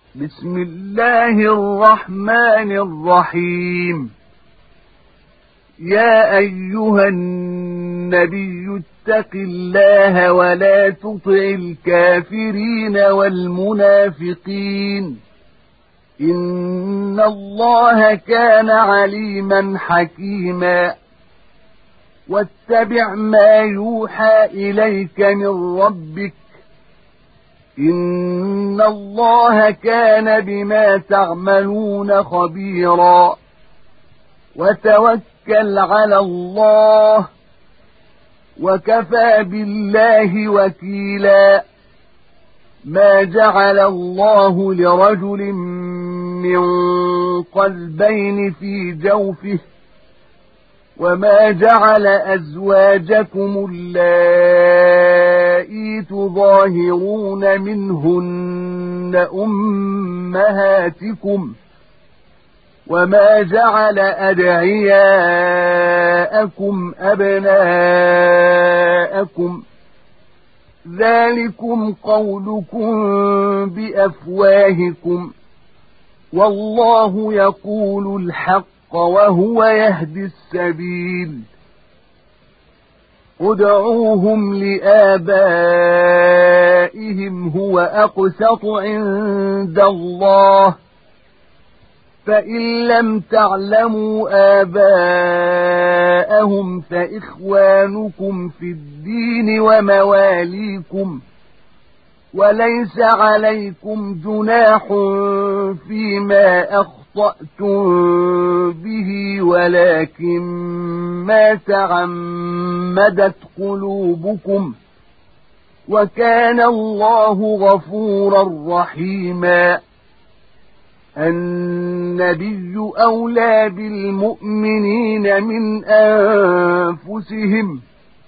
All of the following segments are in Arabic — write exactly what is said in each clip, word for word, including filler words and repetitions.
بسم الله الرحمن الرحيم. يا أيها النبي اتق الله ولا تطع الكافرين والمنافقين، إن الله كان عليما حكيما. واتبع ما يوحى إليك من ربك، إن الله كان بما تعملون خبيرا. وتوكل على الله، وكفى بالله وكيلا. ما جعل الله لرجل من قلبين في جوفه، وما جعل أزواجكم اللائي تظاهرون منهن أمهاتكم، وما جعل أدعياءكم أبناءكم، ذلكم قولكم بأفواهكم، والله يقول الحق وهو يهدي السبيل. ادعوهم لآبائهم هو أقسط عند الله، فإن لم تعلموا آباءهم فإخوانكم في الدين ومواليكم، وليس عليكم جناح فيما أخطأتم به، ولكن ما تعمدت قلوبكم، وكان الله غفورا رحيما. النبي أولى بالمؤمنين من أنفسهم،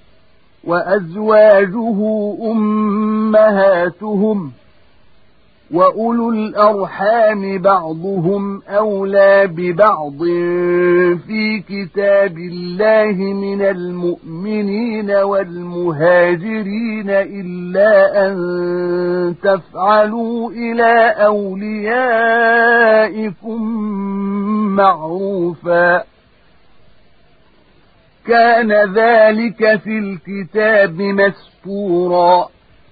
وأزواجه أمهاتهم، وأولو الأرحام بعضهم أولى ببعض في كتاب الله من المؤمنين والمهاجرين، إلا أن تفعلوا إلى أوليائكم معروفا، كان ذلك في الكتاب مسطورا.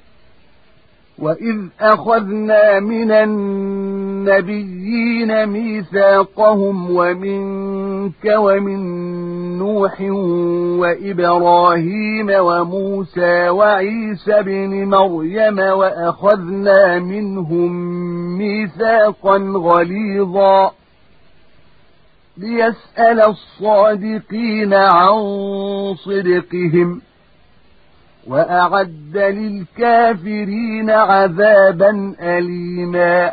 وإذ أخذنا من النبيين ميثاقهم ومنك ومن نوح وإبراهيم وموسى وعيسى بن مريم، وأخذنا منهم ميثاقا غليظا، ليسأل الصادقين عن صدقهم، وأعد للكافرين عذابا أليما.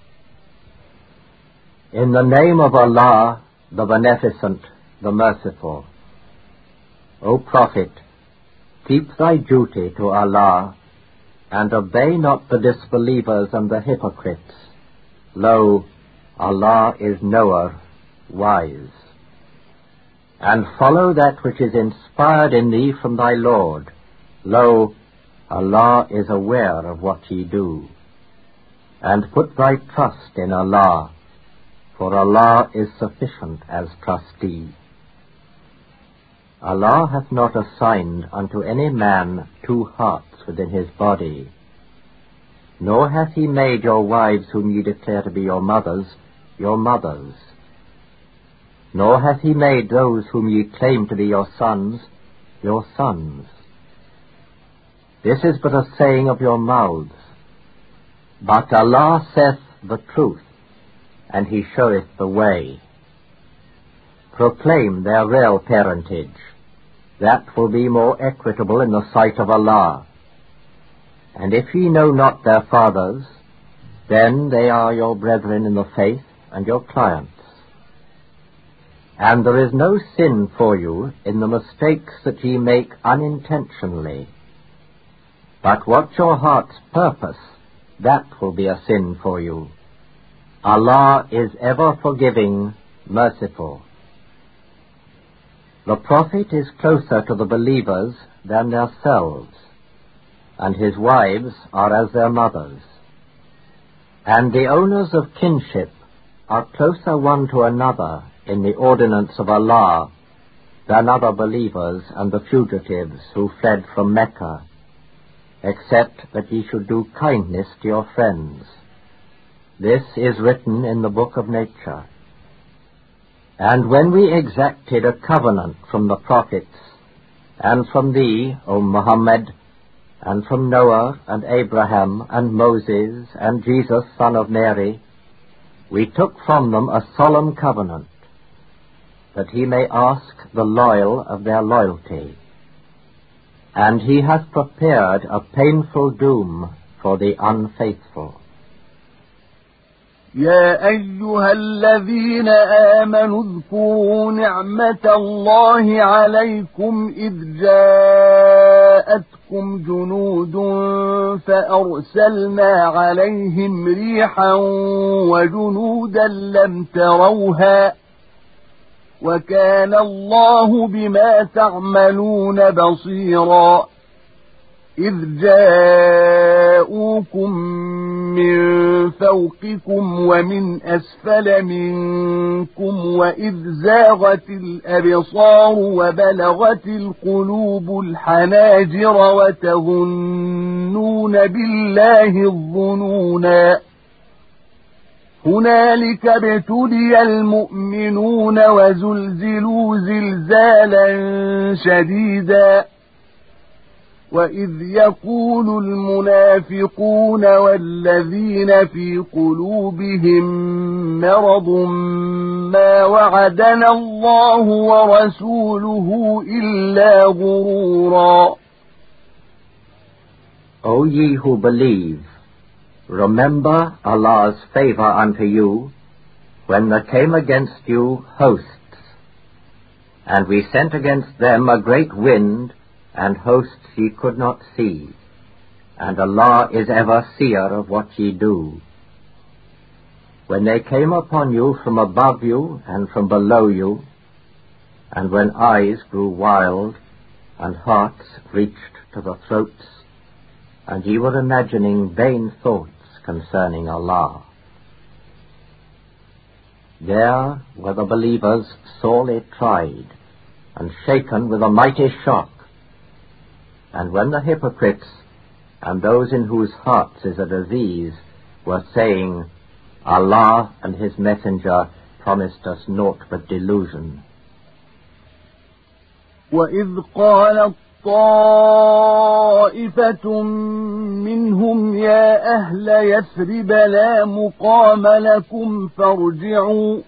In the name of Allah, the Beneficent, the Merciful. O Prophet, keep thy duty to Allah, and obey not the disbelievers and the hypocrites. Lo, Allah is knower, wise. And follow that which is inspired in thee from thy Lord. Lo, Allah is aware of what ye do. And put thy trust in Allah, for Allah is sufficient as trustee. Allah hath not assigned unto any man two hearts within his body, nor hath he made your wives whom ye declare to be your mothers, your mothers, nor hath he made those whom ye claim to be your sons, your sons. This is but a saying of your mouths, but Allah saith the truth, and he showeth the way. Proclaim their real parentage, that will be more equitable in the sight of Allah. And if ye know not their fathers, then they are your brethren in the faith and your clients. And there is no sin for you in the mistakes that ye make unintentionally. But what your hearts purpose, that will be a sin for you. Allah is ever forgiving, merciful. The Prophet is closer to the believers than themselves, and his wives are as their mothers. And the owners of kinship are closer one to another in the ordinance of Allah than other believers and the fugitives who fled from Mecca, except that ye should do kindness to your friends. This is written in the book of nature. And when we exacted a covenant from the prophets, and from thee, O Muhammad, and from Noah and Abraham and Moses and Jesus son of Mary, we took from them a solemn covenant, that he may ask the loyal of their loyalty. And he hath prepared a painful doom for the unfaithful. يا أيها الذين آمنوا اذكروا نعمة الله عليكم إذ جاءتكم جنود فأرسلنا عليهم ريحا وجنودا لم تروها وكان الله بما تعملون بصيرا إذ جاءوكم من فوقكم ومن أسفل منكم وإذ زاغت الأبصار وبلغت القلوب الحناجر وتظنون بالله الظنونا هنالك ابتلي المؤمنون وزلزلوا زلزالا شديدا وإذ يقول المنافقون والذين في قلوبهم مرض ما وعدنا الله ورسوله إلا غرورا. O ye who believe, remember Allah's favor unto you when there came against you hosts, and we sent against them a great wind and hosts ye could not see, and Allah is ever seer of what ye do. When they came upon you from above you and from below you, and when eyes grew wild and hearts reached to the throats, and ye were imagining vain thoughts concerning Allah. There were the believers sorely tried and shaken with a mighty shock. And when the hypocrites and those in whose hearts is a disease were saying, Allah and his messenger promised us naught but delusion. وَإِذْ قَالَتْ طَائِفَةٌ مِّنْهُمْ يَا أَهْلَ يَثْرِبَ لَا مُقَامَ لَكُمْ فَارْجِعُوا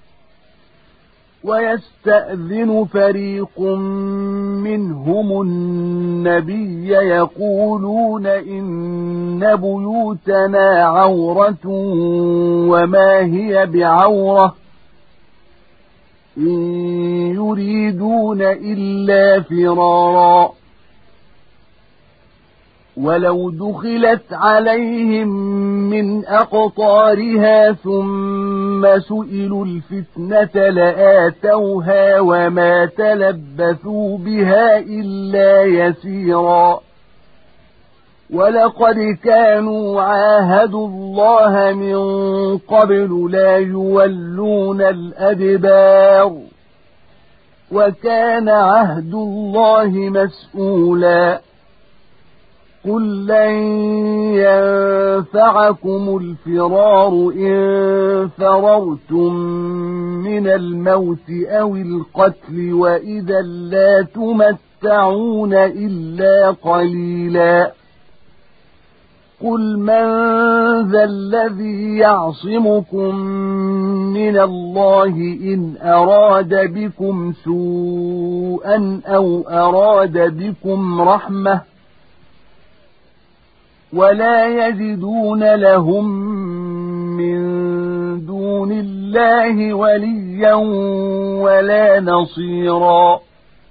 ويستأذن فريق منهم النبي يقولون إن بيوتنا عورة وما هي بعورة إن يريدون إلا فرارا ولو دخلت عليهم من أقطارها ثم سئلوا الفتنة لآتوها وما تلبثوا بها إلا يسيرا ولقد كانوا عاهدوا الله من قبل لا يولون الأدبار وكان عهد الله مسؤولا قل لن ينفعكم الفرار إن فررتم من الموت أو القتل وإذا لا تمتعون إلا قليلا قل من ذا الذي يعصمكم من الله إن أراد بكم سوءا أو أراد بكم رحمة ولا يجدون لهم من دون الله وليا ولا نصيرا.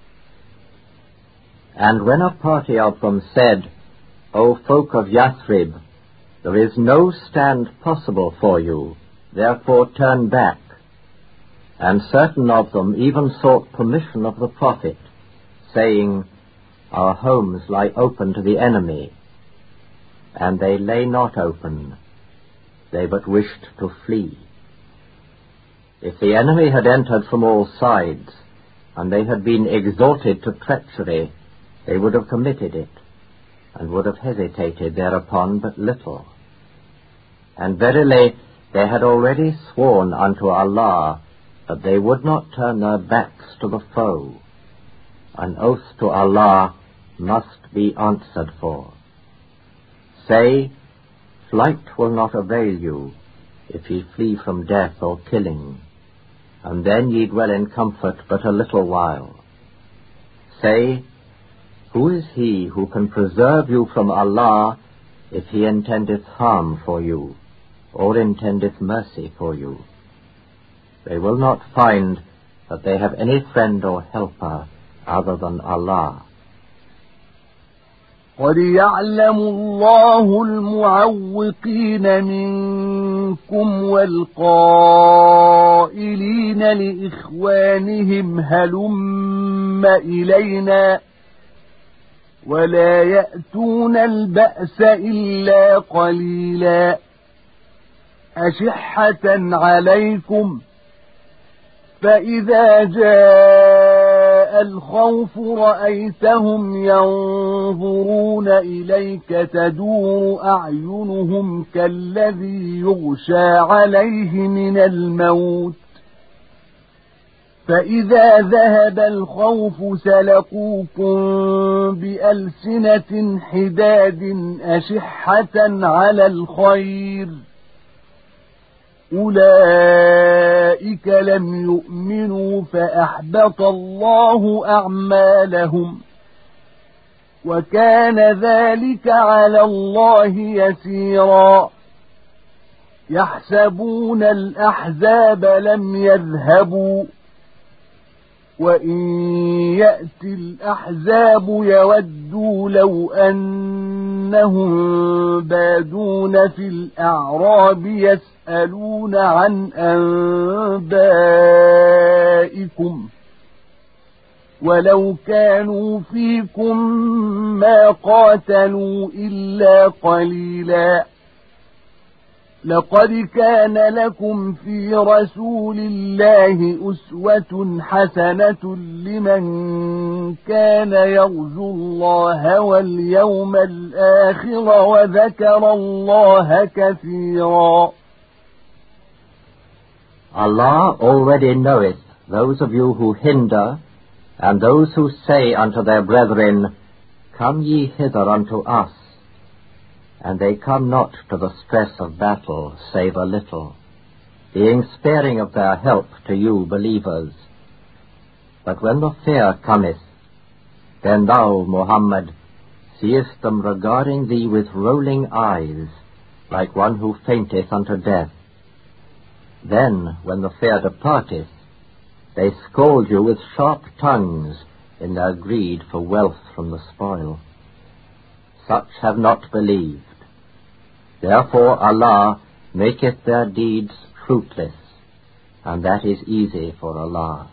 And when a party of them said, O folk of Yathrib, there is no stand possible for you, therefore turn back. And certain of them even sought permission of the Prophet, saying, Our homes lie open to the enemy. And they lay not open. they but wished to flee. If the enemy had entered from all sides, and they had been exhorted to treachery, they would have committed it, and would have hesitated thereupon but little. And verily they had already sworn unto Allah that they would not turn their backs to the foe. An oath to Allah must be answered for. Say, flight will not avail you, if ye flee from death or killing, and then ye dwell in comfort but a little while. Say, who is he who can preserve you from Allah, if he intendeth harm for you, or intendeth mercy for you? They will not find that they have any friend or helper other than Allah. قد يعلم الله المعوقين منكم والقائلين لإخوانهم هلم إلينا ولا يأتون البأس إلا قليلا أشحة عليكم فإذا جاء الخوف رأيتهم ينظرون إليك تدور أعينهم كالذي يغشى عليه من الموت فإذا ذهب الخوف سلقوكم بألسنة حداد أشحة على الخير أولئك لم يؤمنوا فأحبط الله أعمالهم وكان ذلك على الله يسيرا يحسبون الأحزاب لم يذهبوا وإن يأتي الأحزاب يودوا لو أنهم بادون في الأعراب يسألون عن أنبائكم ولو كانوا فيكم ما قاتلوا إلا قليلا لقد كان لكم في رسول الله أسوة حسنة لمن كان يرجو الله واليوم الآخر وذكر الله كثيرا. Allah already knoweth those of you who hinder, and those who say unto their brethren, Come ye hither unto us, and they come not to the stress of battle, save a little, being sparing of their help to you believers. But when the fear cometh, then thou, Muhammad, seest them regarding thee with rolling eyes, like one who fainteth unto death. Then, when the fear departeth, they scold you with sharp tongues in their greed for wealth from the spoil. Such have not believed. Therefore Allah maketh their deeds fruitless, and that is easy for Allah.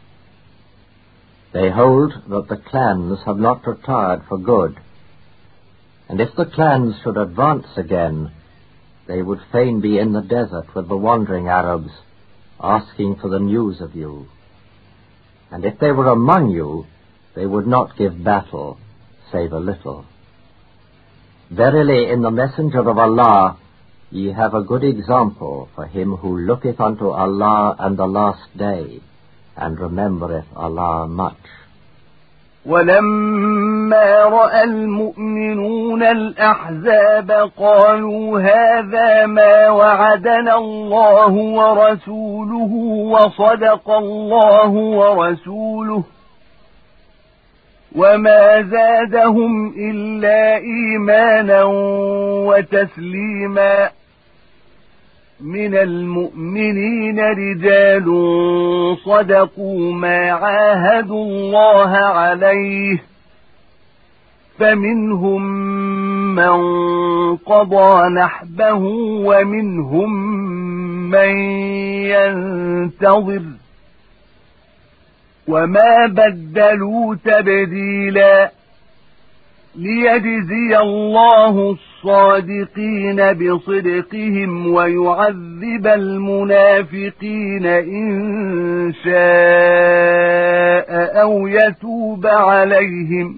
They hold that the clans have not retired for good, and if the clans should advance again, they would fain be in the desert with the wandering Arabs, asking for the news of you. And if they were among you, they would not give battle, save a little. Verily, in the Messenger of Allah, ye have a good example for him who looketh unto Allah and the last day, and remembereth Allah much. ولما رأى المؤمنون الأحزاب قالوا هذا ما وعدنا الله ورسوله وصدق الله ورسوله وما زادهم إلا إيمانا وتسليما من المؤمنين رجال صدقوا ما عاهدوا الله عليه فمنهم من قضى نحبه ومنهم من ينتظر وما بدلوا تبديلا ليجزي الله الصادقين بصدقهم ويعذب المنافقين إن شاء أو يتوب عليهم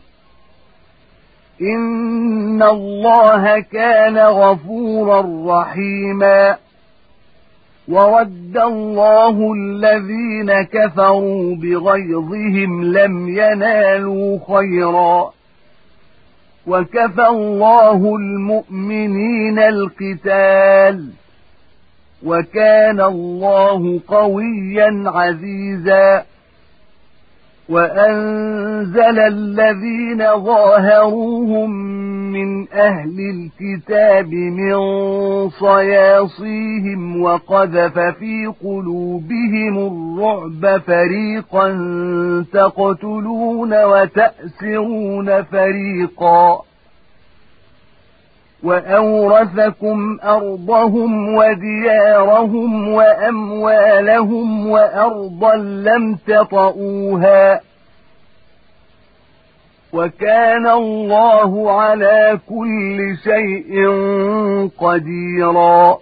إن الله كان غفورا رحيما ورد الله الذين كفروا بغيظهم لم ينالوا خيرا وكفى الله المؤمنين القتال وكان الله قويا عزيزا وأنزل الذين ظاهروهم من أهل الكتاب من صياصيهم وقذف في قلوبهم الرعب فريقا تقتلون وتأسرون فريقا وأورثكم أرضهم وديارهم وأموالهم وأرضا لم تطئوها وكان الله على كل شيء قديرا.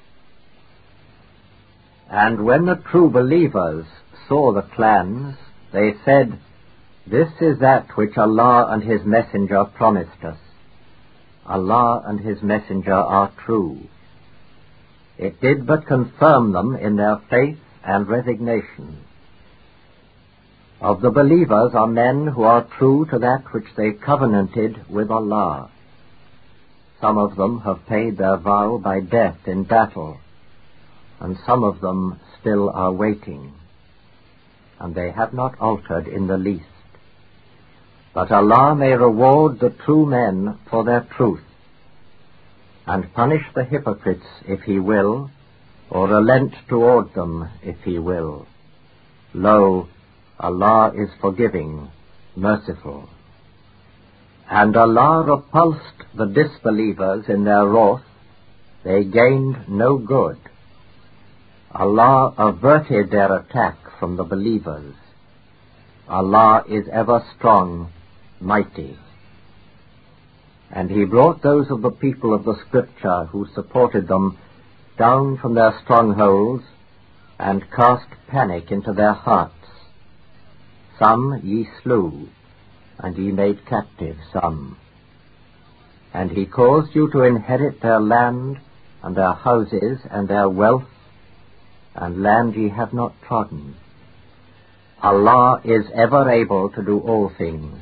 And when the true believers saw the clans, they said, "This is that which Allah and His Messenger promised us. Allah and His Messenger are true." It did but confirm them in their faith and resignation. Of the believers are men who are true to that which they covenanted with Allah. Some of them have paid their vow by death in battle, and some of them still are waiting, and they have not altered in the least. But Allah may reward the true men for their truth, and punish the hypocrites if He will, or relent toward them if He will. Lo, Allah is forgiving, merciful. And Allah repulsed the disbelievers in their wrath, they gained no good. Allah averted their attack from the believers. Allah is ever strong, mighty. And He brought those of the people of the Scripture who supported them down from their strongholds and cast panic into their hearts. Some ye slew, and ye made captive some. And He caused you to inherit their land, and their houses, and their wealth, and land ye have not trodden. Allah is ever able to do all things.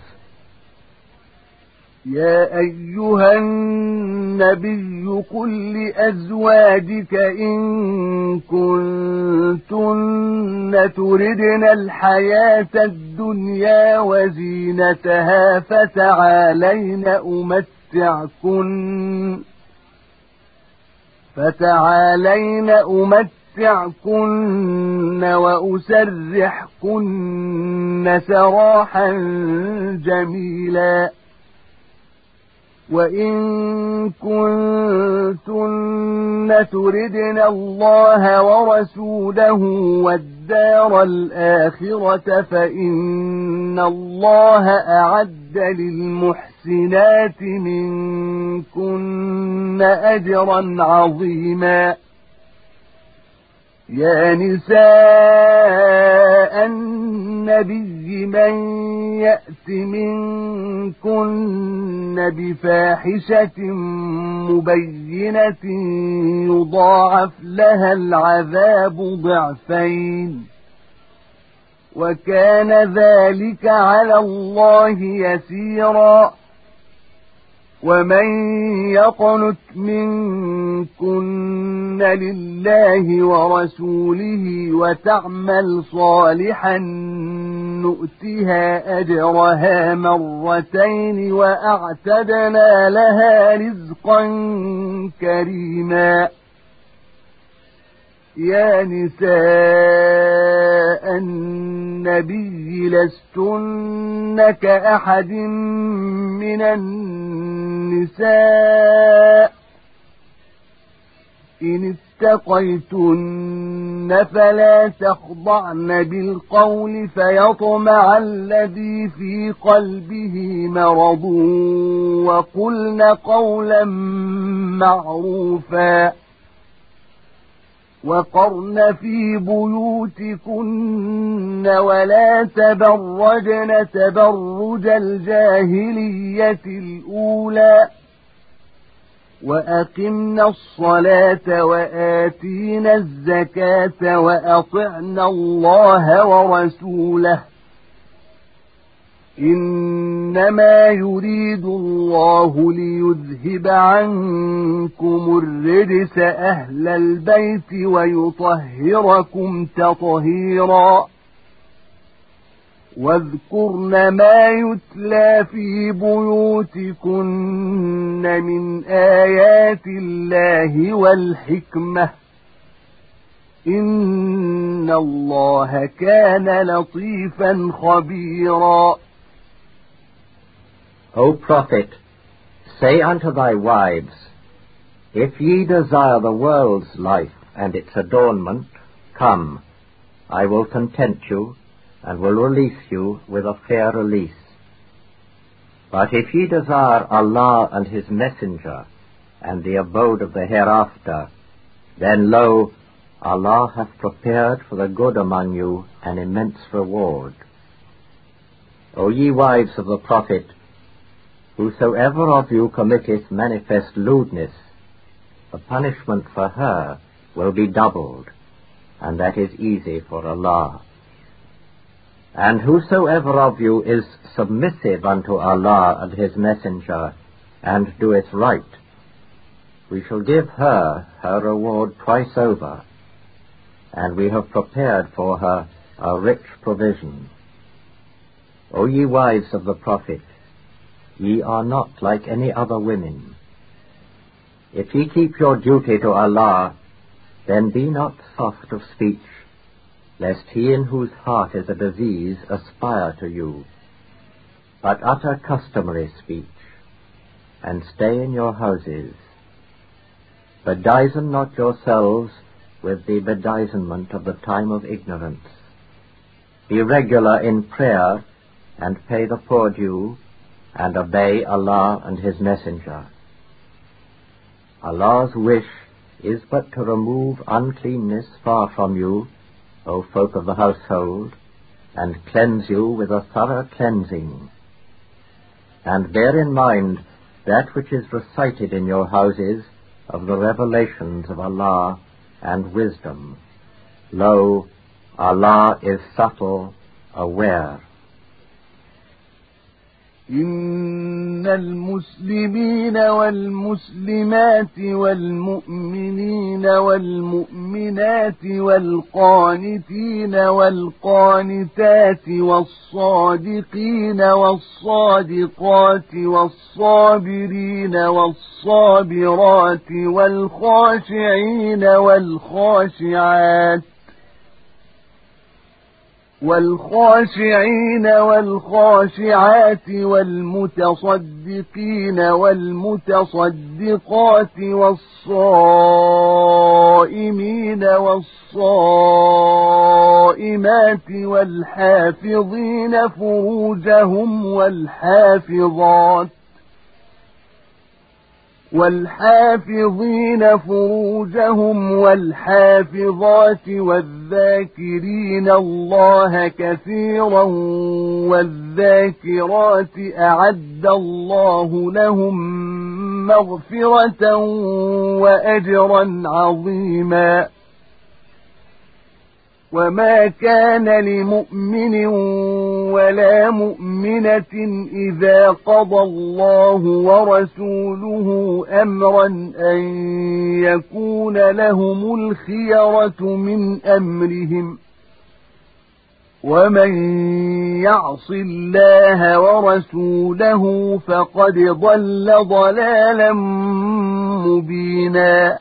يا أيها النبي قل لأزواجك إن كنتن تردن الحياة الدنيا وزينتها فتعالين أمتعكن فتعالين أمتعكن وأسرحكن سراحا جميلا وإن كنتن تردن الله ورسوله والدار الآخرة فإن الله أعد للمحسنات منكن أجرا عظيما. يا نساء النبي من يأت منكن بفاحشة مبينة يضاعف لها العذاب ضعفين وكان ذلك على الله يسيرا. ومن يقنت منكن لله ورسوله وتعمل صالحا نؤتها أجرها مرتين وأعتدنا لها رزقا كريما. يا نساء النبي لستن كأحد من النساء إن اتقيتن قلن فلا تخضعن بالقول فيطمع الذي في قلبه مرض وقلن قولا معروفا وقرن في بيوتكن ولا تبرجن تبرج الجاهلية الأولى وأقمنا الصلاة وآتينا الزكاة وأطعنا الله ورسوله إنما يريد الله ليذهب عنكم الرجس أهل البيت ويطهركم تطهيرا واذكرن ما يتلى في بيوتكن من آيات الله والحكمة إن الله كان لطيفا خبيرا. O prophet, say unto thy wives, if ye desire the world's life and its adornment, come, I will content you, and will release you with a fair release. But if ye desire Allah and His Messenger, and the abode of the hereafter, then lo, Allah hath prepared for the good among you an immense reward. O ye wives of the Prophet, whosoever of you committeth manifest lewdness, the punishment for her will be doubled, and that is easy for Allah. And whosoever of you is submissive unto Allah and His Messenger, and doeth right, we shall give her her reward twice over, and we have prepared for her a rich provision. O ye wives of the Prophet, ye are not like any other women. If ye keep your duty to Allah, then be not soft of speech, lest he in whose heart is a disease aspire to you, but utter customary speech, and stay in your houses. Bedizen not yourselves with the bedizenment of the time of ignorance. Be regular in prayer, and pay the poor due, and obey Allah and His Messenger. Allah's wish is but to remove uncleanness far from you, O folk of the household, and cleanse you with a thorough cleansing. And bear in mind that which is recited in your houses of the revelations of Allah and wisdom. Lo, Allah is subtle, aware. إن المسلمين والمسلمات والمؤمنين والمؤمنات والقانتين والقانتات والصادقين والصادقات والصابرين والصابرات والخاشعين والخاشعات والخاشعين والخاشعات والمتصدقين والمتصدقات والصائمين والصائمات والحافظين فروجهم والحافظات والحافظين فروجهم والحافظات والذاكرين الله كثيرا والذاكرات أعد الله لهم مغفرة وأجرا عظيما. وما كان لمؤمن ولا مؤمنة إذا قضى الله ورسوله أمرا أن يكون لهم الخيرة من أمرهم ومن يعص الله ورسوله فقد ضل ضلالا مبينا.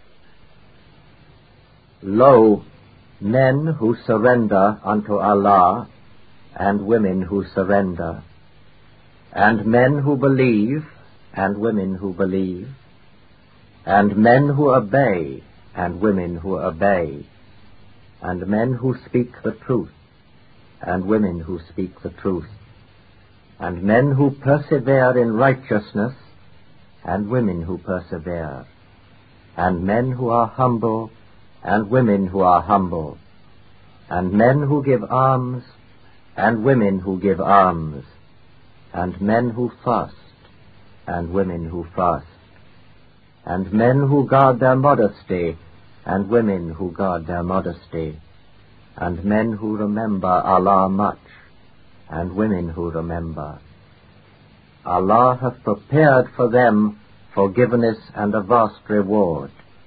Lo, men who surrender unto Allah, and women who surrender, and men who believe, and women who believe, and men who obey, and women who obey, and men who speak the truth, and women who speak the truth, and men who persevere in righteousness, and women who persevere, and men who are humble, and women who are humble, and men who give alms, and women who give alms, and men who fast, and women who fast, and men who guard their modesty, and women who guard their modesty, and men who remember Allah much, and women who remember. Allah hath prepared for them forgiveness and a vast reward.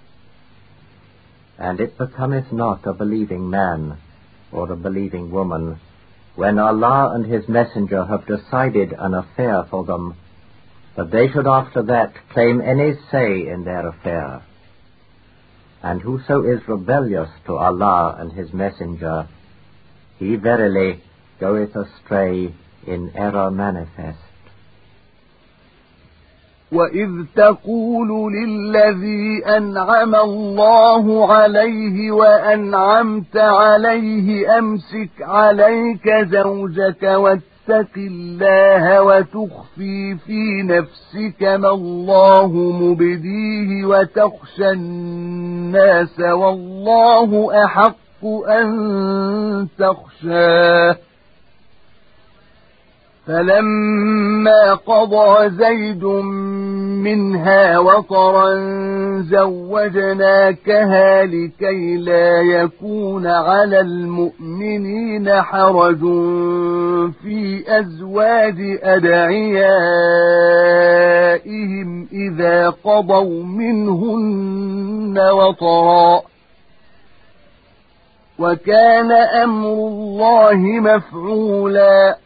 And it becometh not a believing man or a believing woman, when Allah and His Messenger have decided an affair for them, that they should after that claim any say in their affair. And whoso is rebellious to Allah and His Messenger, he verily goeth astray in error manifest. وَإِذْ تَقُولُ لِلَّذِي أَنْعَمَ اللَّهُ عَلَيْهِ وَأَنْعَمْتَ عَلَيْهِ أَمْسِكْ عَلَيْكَ زَوْجَكَ وَاتَّقِ اللَّهَ وَتُخْفِي فِي نَفْسِكَ مَا اللَّهُ مُبْدِيهِ وَتَخْشَى النَّاسَ وَاللَّهُ أَحَقُّ أَن تَخْشَاهُ فَلَمَّا قَضَى زَيْدٌ مِنْهَا وَطَرًا زَوَّجْنَاكَهَا لِكَيْ لَا يَكُونَ عَلَى الْمُؤْمِنِينَ حَرَجٌ فِي أَزْوَاجِ أَدْعِيَائِهِمْ إِذَا قَضَوْا مِنْهُنَّ وَطَرًا وَكَانَ أَمْرُ اللَّهِ مَفْعُولًا.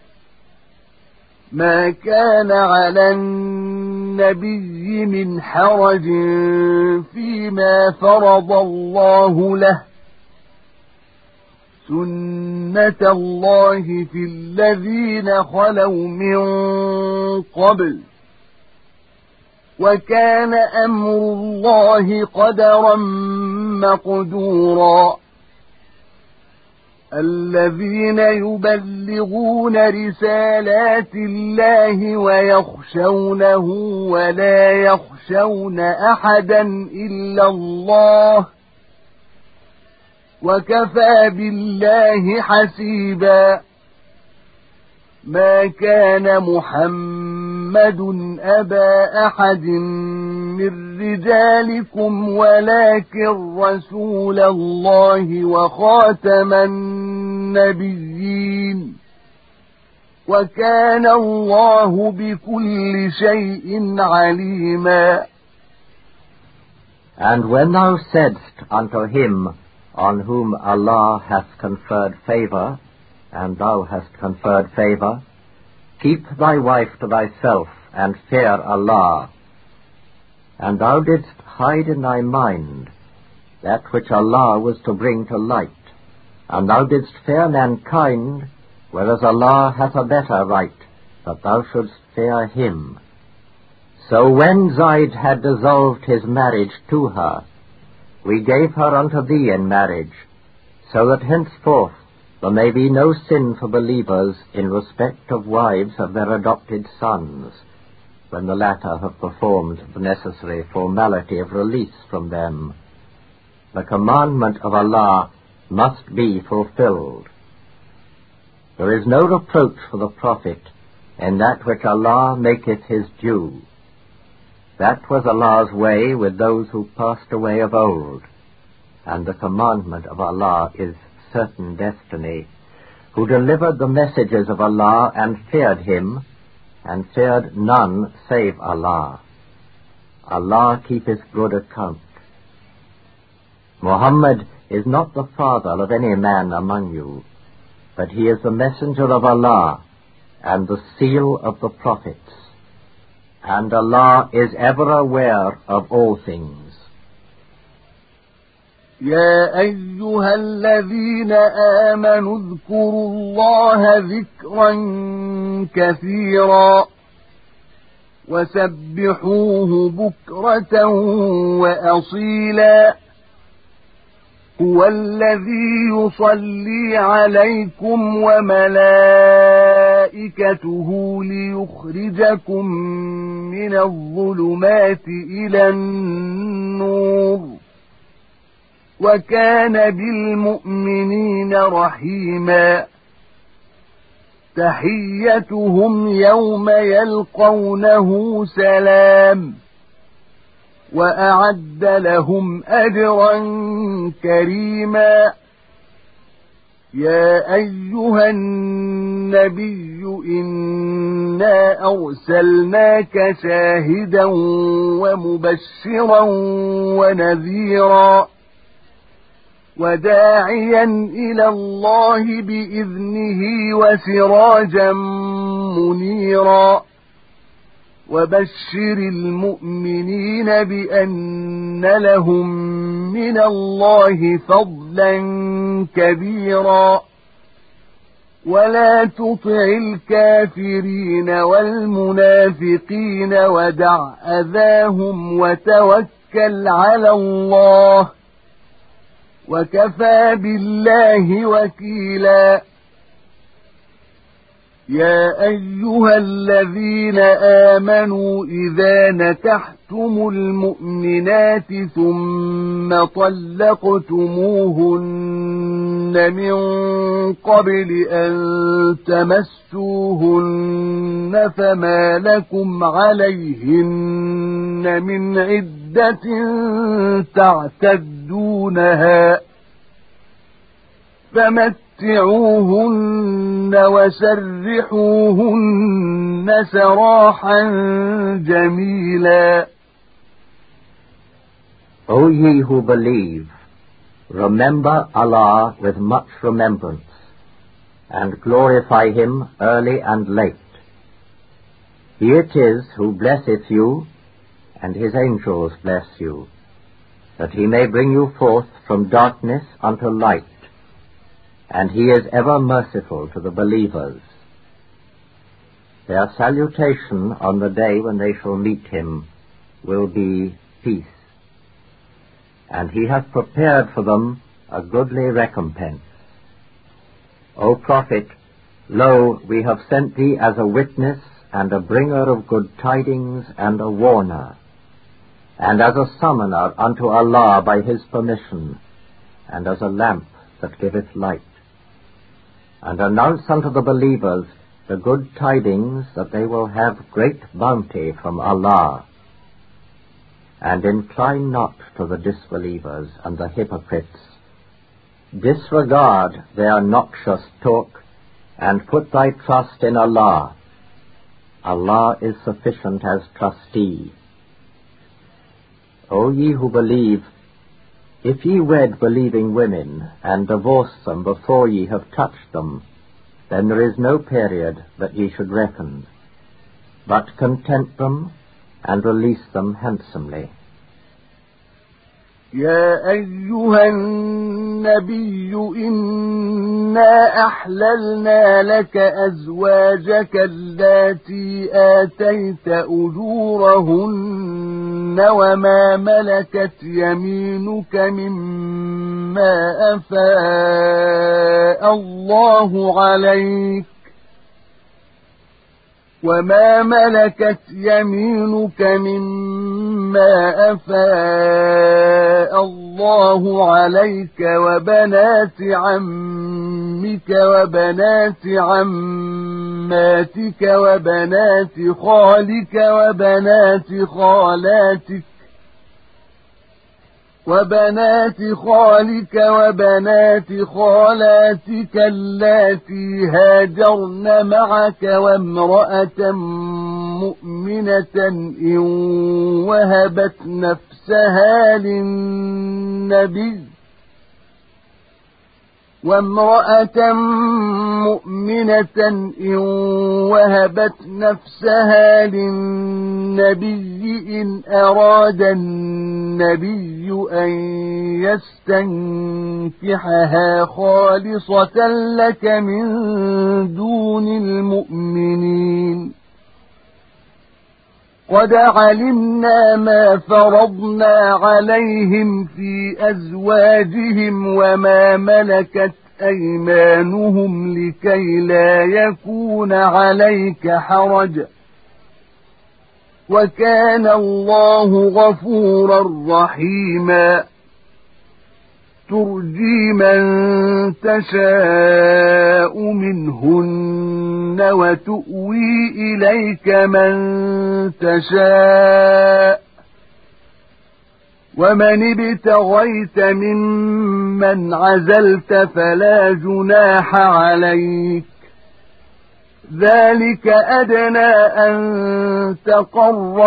ما كان على النبي من حرج فيما فرض الله له سنة الله في الذين خلوا من قبل وكان أمر الله قدرا مقدورا. الذين يبلغون رسالات الله ويخشونه ولا يخشون أحدا إلا الله وكفى بالله حسيبا. ما كان محمد أبا أحد من رجالكم ولكن رسول الله وخاتم النبيين وكان الله بكل شيء عليما. And when thou saidst unto him on whom Allah hath conferred favor, and thou hast conferred favor, keep thy wife to thyself, and fear Allah. And thou didst hide in thy mind that which Allah was to bring to light, and thou didst fear mankind, whereas Allah hath a better right, that thou shouldst fear Him. So when Zayd had dissolved his marriage to her, we gave her unto thee in marriage, so that henceforth there may be no sin for believers in respect of wives of their adopted sons, when the latter have performed the necessary formality of release from them. The commandment of Allah must be fulfilled. There is no reproach for the Prophet in that which Allah maketh his due. That was Allah's way with those who passed away of old, and the commandment of Allah is certain destiny, who delivered the messages of Allah and feared Him, and feared none save Allah. Allah keepeth good account. Muhammad is not the father of any man among you, but he is the messenger of Allah, and the seal of the prophets. And Allah is ever aware of all things. يا أيها الذين آمنوا اذكروا الله ذكرا كثيرا وسبحوه بكرة وأصيلا هو الذي يصلي عليكم وملائكته ليخرجكم من الظلمات إلى النور وكان بالمؤمنين رحيما تحيتهم يوم يلقونه سلام وأعد لهم أجرا كريما يا أيها النبي إنا أرسلناك شاهدا ومبشرا ونذيرا وداعيا إلى الله بإذنه وسراجا منيرا وبشر المؤمنين بأن لهم من الله فضلا كبيرا ولا تطع الكافرين والمنافقين ودع أذاهم وتوكل على الله وكفى بالله وكيلا يا أيها الذين آمنوا إذا نكحتم المؤمنات ثم طلقتموهن من قبل أن تمسوهن فما لكم عليهن من عدة تعتدونها فمتعوهن وسرحوهن سراحا جميلا. O ye who believe, remember Allah with much remembrance, and glorify Him early and late. He it is who blesseth you, and His angels bless you, that He may bring you forth from darkness unto light, and He is ever merciful to the believers. Their salutation on the day when they shall meet Him will be peace, and He hath prepared for them a goodly recompense. O Prophet, lo, we have sent thee as a witness and a bringer of good tidings and a warner, and as a summoner unto Allah by His permission, and as a lamp that giveth light. And announce unto the believers the good tidings that they will have great bounty from Allah. And incline not to the disbelievers and the hypocrites. Disregard their noxious talk, and put thy trust in Allah. Allah is sufficient as trustee. O ye who believe, if ye wed believing women, and divorce them before ye have touched them, then there is no period that ye should reckon, but content them, and release them handsomely. يا أيها النبي إنا أحللنا لك أزواجك اللاتي آتيت أجورهن وما ملكت يمينك مما أفاء الله عليك وما ملكت يمينك مما أفاء الله عليك وبنات عمك وبنات عماتك وبنات خالك وبنات خالاتك وبنات خالك وبنات خالاتك اللاتي هاجرن معك وامرأة مؤمنة إن وهبت نفسها للنبي وامرأة مؤمنة إن وهبت نفسها للنبي إن أراد النبي أن يستنكحها خالصة لك من دون المؤمنين قد علمنا ما فرضنا عليهم في أزواجهم وما ملكت أيمانهم لكي لا يكون عليك حرج وكان الله غفورا رحيما ترجي من تشاء منهن وتؤوي إليك من تشاء ومن ابتغيت ممن عزلت فلا جناح عليك ذلك أدنى أن تقر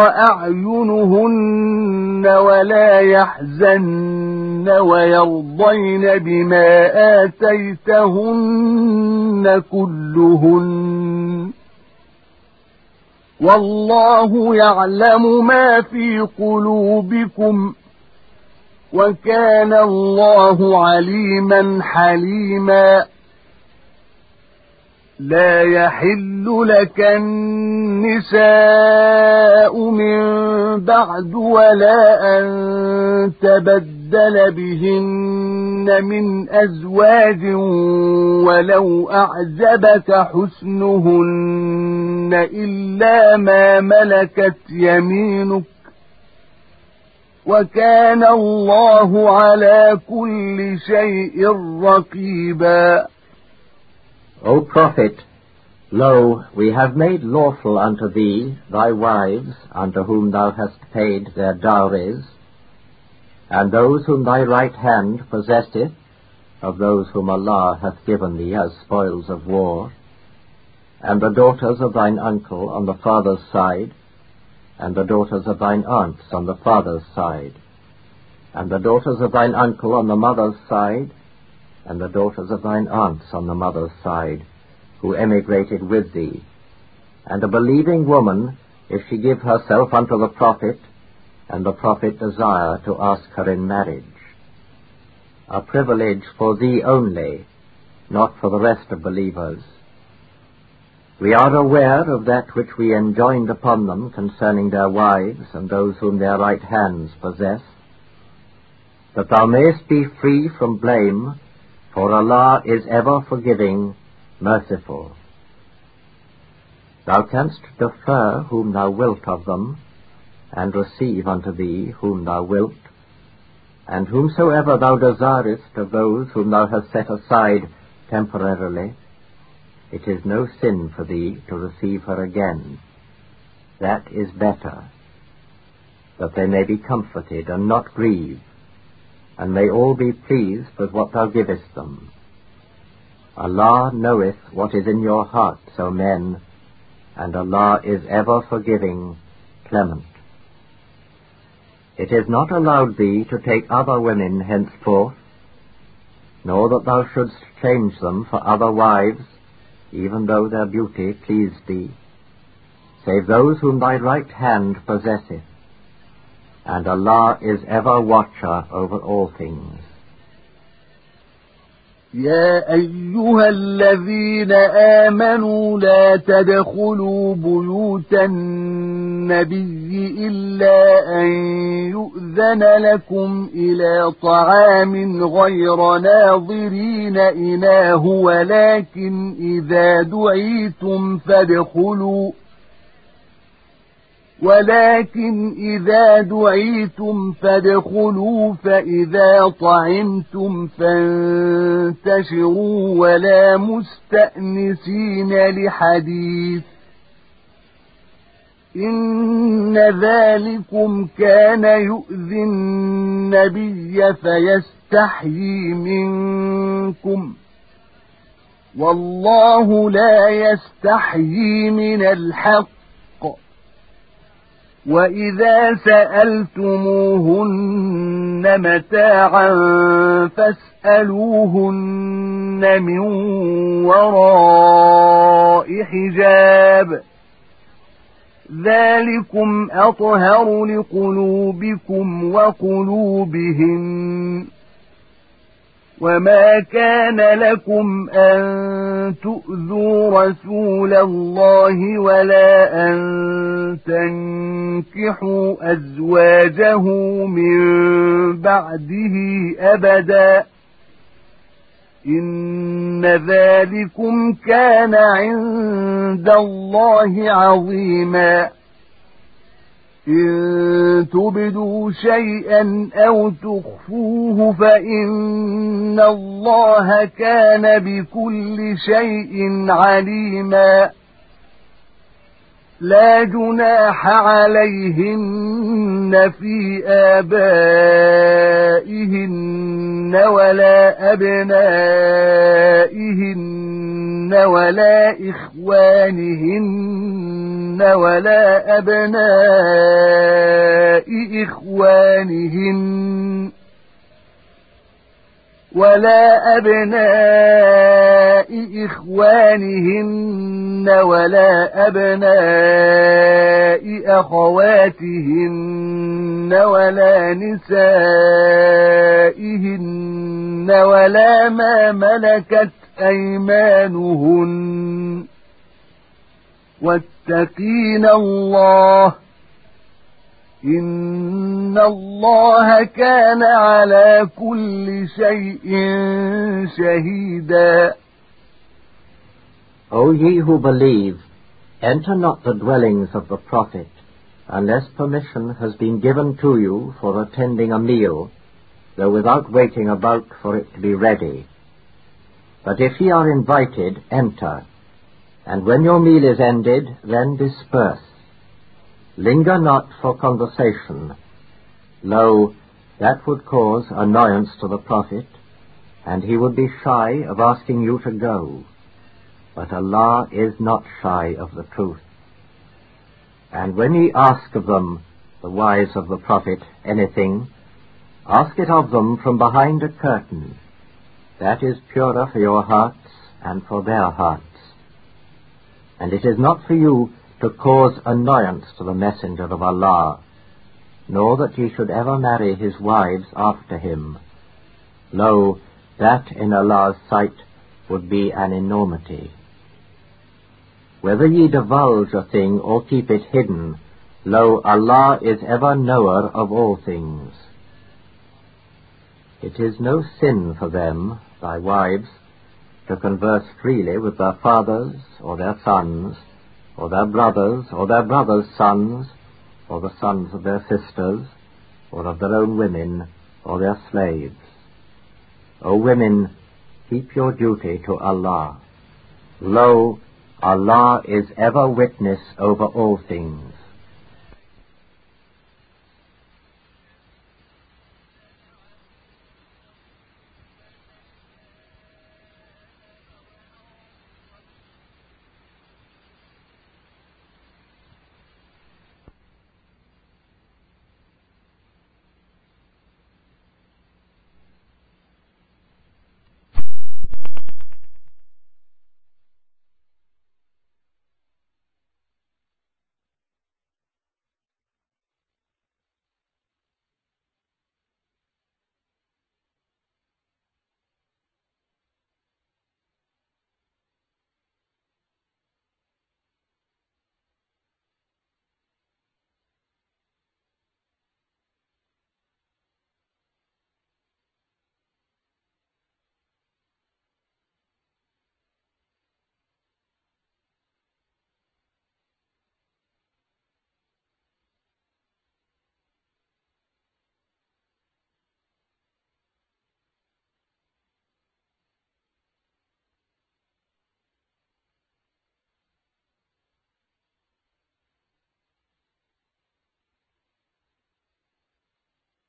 أعينهن ولا يحزن ويرضين بما آتيتهن كلهن والله يعلم ما في قلوبكم وكان الله عليما حليما لا يحل لك النساء من بعد ولا أن تبدل بهن من أزواج ولو أعجبك حسنهن إلا ما ملكت يمينك وكان الله على كل شيء رقيبا. O Prophet, lo, we have made lawful unto thee thy wives, unto whom thou hast paid their dowries, and those whom thy right hand possesseth, of those whom Allah hath given thee as spoils of war, and the daughters of thine uncle on the father's side, and the daughters of thine aunts on the father's side, and the daughters of thine uncle on the mother's side, and the daughters of thine aunts on the mother's side, who emigrated with thee, and a believing woman, if she give herself unto the Prophet, and the Prophet desire to ask her in marriage. A privilege for thee only, not for the rest of believers. We are aware of that which we enjoined upon them concerning their wives and those whom their right hands possess, that thou mayest be free from blame, for Allah is ever forgiving, merciful. Thou canst defer whom thou wilt of them, and receive unto thee whom thou wilt, and whomsoever thou desirest of those whom thou hast set aside temporarily, it is no sin for thee to receive her again. That is better, that they may be comforted and not grieve, and may all be pleased with what thou givest them. Allah knoweth what is in your hearts, O men, and Allah is ever forgiving, clement. It is not allowed thee to take other women henceforth, nor that thou shouldst change them for other wives, even though their beauty please thee, save those whom thy right hand possesseth, and Allah is ever watcher over all things. يا أيها الذين آمنوا لا تدخلوا بيوت النبي إلا أن يؤذن لكم إلى طعام غير ناظرين إناه ولكن إذا دعيتم فادخلوا ولكن إذا دعيتم فادخلوا فإذا طعمتم فانتشروا ولا مستأنسين لحديث إن ذلكم كان يؤذي النبي فيستحيي منكم والله لا يستحيي من الحق وَإِذَا سَأَلْتُمُوهُنَّ مَتَاعًا فَاسْأَلُوهُنَّ مِنْ وَرَاءِ حِجَابٍ ذَلِكُمْ أَطْهَرُ لِقُلُوبِكُمْ وَقُلُوبِهِمْ وما كان لكم أن تؤذوا رسول الله ولا أن تنكحوا أزواجه من بعده أبدا إن ذلكم كان عند الله عظيما إن تبدوا شيئا أو تخفوه فإن الله كان بكل شيء عليما لا جناح عليهن في آبائهن ولا أبنائهن ولا إخوانهن ولا أبناء إخوانهن ولا أبناء إخوانهن ولا أبناء أخواتهن ولا نسائهن ولا ما ملكت أيمانهن واتقين الله إن الله كان على كل شيء شهيدا. O ye who believe, enter not the dwellings of the prophet, unless permission has been given to you for attending a meal, though without waiting about for it to be ready. But if ye are invited, enter, and when your meal is ended, then disperse. Linger not for conversation. Lo, that would cause annoyance to the prophet, and he would be shy of asking you to go. But Allah is not shy of the truth. And when ye ask of them, the wives of the prophet, anything, ask it of them from behind a curtain. That is purer for your hearts and for their hearts. And it is not for you to cause annoyance to the messenger of Allah, nor that ye should ever marry his wives after him. Lo, that in Allah's sight would be an enormity. Whether ye divulge a thing or keep it hidden, lo, Allah is ever knower of all things. It is no sin for them, thy wives, to converse freely with their fathers or their sons, or their brothers, or their brothers' sons, or the sons of their sisters, or of their own women, or their slaves. O women, keep your duty to Allah. Lo, Allah is ever witness over all things.